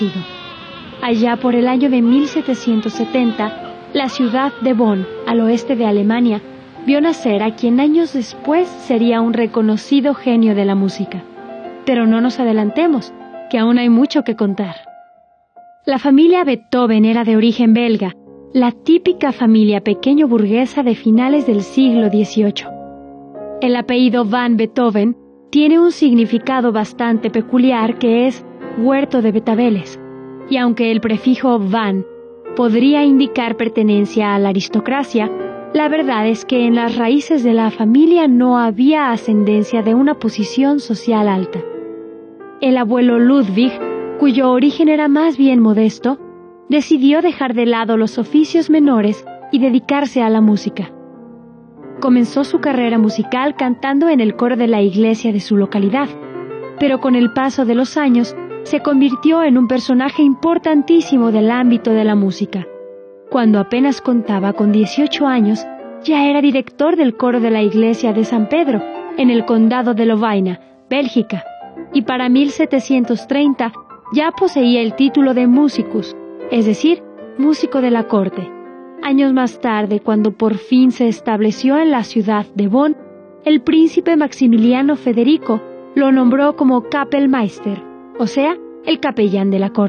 Allá por el año de 1770, la ciudad de Bonn, al oeste de Alemania, vio nacer a quien años después sería un reconocido genio de la música. Pero no nos adelantemos, que aún hay mucho que contar. La familia Beethoven era de origen belga, la típica familia pequeño burguesa de finales del siglo XVIII. El apellido Van Beethoven tiene un significado bastante peculiar que es huerto de betabeles, y aunque el prefijo Van podría indicar pertenencia a la aristocracia, la verdad es que en las raíces de la familia no había ascendencia de una posición social alta. El abuelo Ludwig, cuyo origen era más bien modesto, decidió dejar de lado los oficios menores y dedicarse a la música. Comenzó su carrera musical cantando en el coro de la iglesia de su localidad, pero con el paso de los años se convirtió en un personaje importantísimo del ámbito de la música. Cuando apenas contaba con 18 años, ya era director del coro de la iglesia de San Pedro, en el condado de Lovaina, Bélgica, y para 1730 ya poseía el título de musicus, es decir, músico de la corte. Años más tarde, cuando por fin se estableció en la ciudad de Bonn, el príncipe Maximiliano Federico lo nombró como Kapellmeister, o sea, el capellán de la corte.